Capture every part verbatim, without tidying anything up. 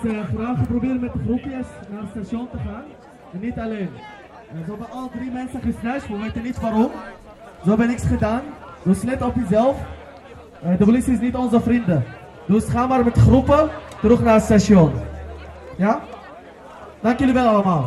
uh, graag proberen met de groepjes naar het station te gaan. En niet alleen. Uh, zo hebben al drie mensen gesnatcht, we weten niet waarom. Zo hebben niks gedaan. Dus let op jezelf. Uh, de politie is niet onze vrienden. Dus ga maar met groepen terug naar het station. Ja? Dank jullie wel allemaal.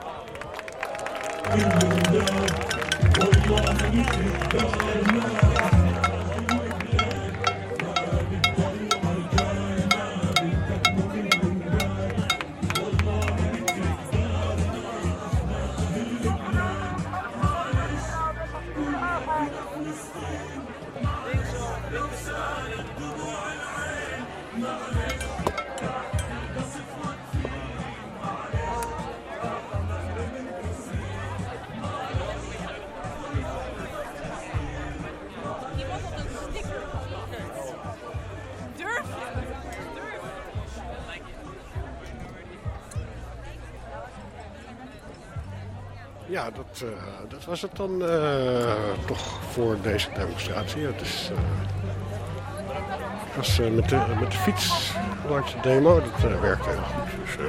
Ja, dat, uh, dat was het dan uh, toch voor deze demonstratie. Het is, uh, ik was uh, met, de, met de fiets langs de demo, dat uh, werkte heel goed. Dus, uh,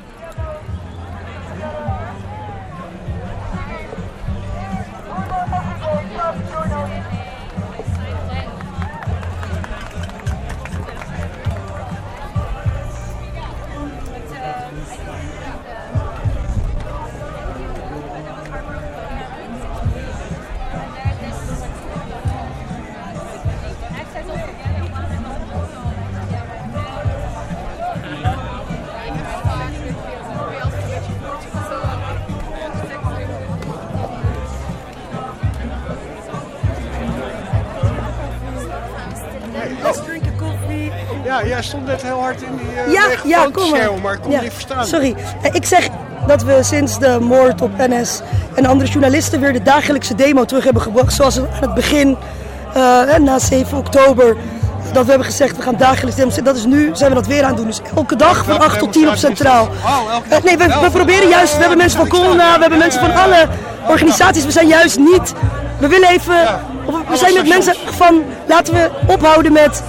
Ja, jij stond net heel hard in die uh, ja, ja, kom maar. Show, maar ik kon ja. niet verstaan. Sorry, ik zeg dat we sinds de moord op N S en andere journalisten weer de dagelijkse demo terug hebben gebracht. Zoals aan het begin, uh, na zeven oktober, dat we hebben gezegd we gaan dagelijks demonstreren. Dat is nu, zijn we dat weer aan het doen. Dus elke dag van acht tot tien op Centraal. Oh, elke dag. Uh, nee, we, we proberen juist, we hebben mensen van Colna, we hebben mensen van alle organisaties. We zijn juist niet, we willen even, we zijn met mensen van, laten we ophouden met...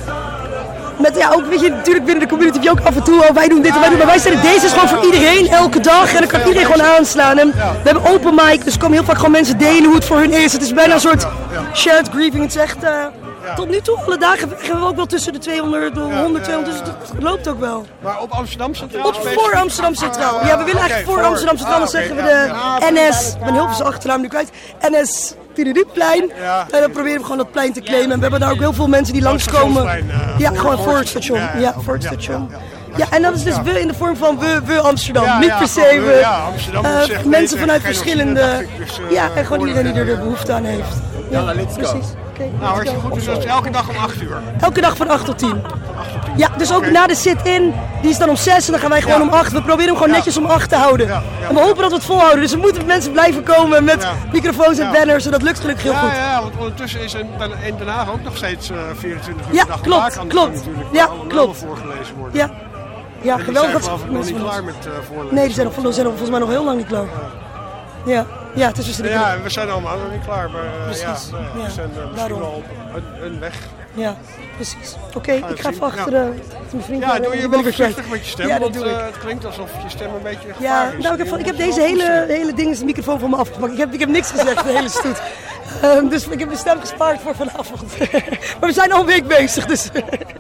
Met, ja, ook weet je, natuurlijk binnen de community heb je ook af en toe, oh, wij doen dit en wij doen, maar wij zeggen deze is gewoon voor iedereen, elke dag, en dan kan iedereen gewoon aanslaan. En we hebben open mic, dus er komen heel vaak gewoon mensen delen hoe het voor hun is. Het is bijna een soort shared grieving. Het is echt, uh, tot nu toe, alle dagen hebben we ook wel tussen de tweehonderd, de honderd, tweehonderd, dus het loopt ook wel. Maar op Amsterdam Centraal? Op voor Amsterdam Centraal. Ja, we willen eigenlijk voor Amsterdam Centraal, dan zeggen we de N S, ik ben heel veel achternaam nu kwijt, N S... plein. Ja. En dan proberen we gewoon dat plein te claimen. En we hebben daar ook heel veel mensen die langskomen. Uh, ja, voor, gewoon voor het station. Ja, ja, voor het station. Ja, ja, ja, en dat is dus we in de vorm van we, we Amsterdam. Ja, niet ja, per se we. Ja, Amsterdam uh, zegt mensen vanuit verschillende. Dus, uh, ja, en gewoon iedereen die er de behoefte aan heeft. Ja, ja let's precies. Okay, nou, hartstikke goed. Dus dat is elke dag om acht uur. Elke dag van acht tot tien. Ja, dus ook okay. Na de sit-in, die is dan om zes en dan gaan wij gewoon ja. om acht. We proberen hem gewoon netjes om acht te houden. Ja, ja. En we hopen dat we het volhouden. Dus we moeten mensen blijven komen met ja. microfoons en ja. banners. En dat lukt gelukkig heel ja, goed. Ja, want ondertussen is in, in Den Haag ook nog steeds uh, vierentwintig uur ja, dag klopt, aan de klopt. natuurlijk. Ja, waar klopt. voorgelezen worden. Ja, ja en geweldig. Die zijn nog niet klaar met uh, voorlezen. Nee, die zijn, nog, die zijn nog, volgens mij nog heel lang niet klaar. Ja. Ja. Ja, het is dus de ja, we zijn allemaal nog niet klaar, maar uh, ja, ja, we ja, zijn uh, misschien daarom. wel op een, een weg. Ja, precies. Oké, okay, ik ga even achter ja. uh, mijn vriend. Ja, doe je wel voorzichtig met je stem, ja, want uh, het klinkt alsof je stem een beetje ja, gevaar is. Nou, ik heb, ik heb deze hele, hele ding is de microfoon van me afgepakt. Ik heb, ik heb niks gezegd, de hele stoet. Um, dus ik heb mijn stem gespaard voor vanavond. Maar we zijn al een week bezig, dus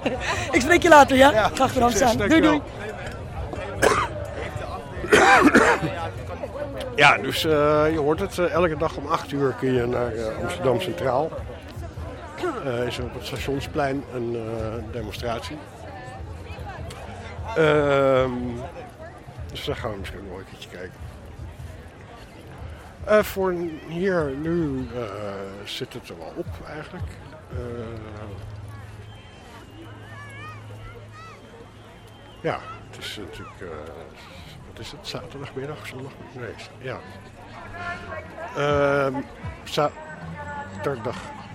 ik spreek je later, ja? ja Graag gedaan staan. Doei, doei. Ja, dus uh, je hoort het, uh, elke dag om acht uur kun je naar uh, Amsterdam Centraal. Uh, is er op het Stationsplein een uh, demonstratie. Uh, dus daar gaan we misschien nog een keertje kijken. Uh, voor hier nu uh, zit het er wel op eigenlijk. Uh, ja, het is natuurlijk... Uh, Wat is het? Zaterdagmiddag? Zondag? Nee, ja. Uh, zaterdag.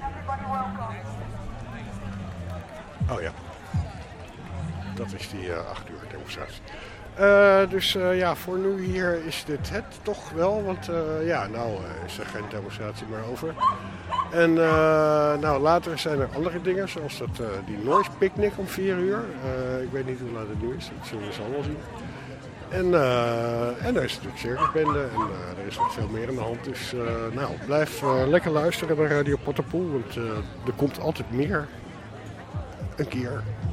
Oh ja. Dat is die uh, acht uur demonstratie. Uh, dus uh, ja, voor nu hier is dit het toch wel. Want uh, ja, nou uh, is er geen demonstratie meer over. En uh, nou, later zijn er andere dingen, zoals dat, uh, die Noise Picnic om vier uur. Uh, ik weet niet hoe laat het nu is, dat zullen we zo wel zien. En, uh, en er is natuurlijk circusbende en uh, er is nog veel meer aan de hand. Dus uh, nou, blijf uh, lekker luisteren naar Radio Potterpoel, want uh, er komt altijd meer. Een keer.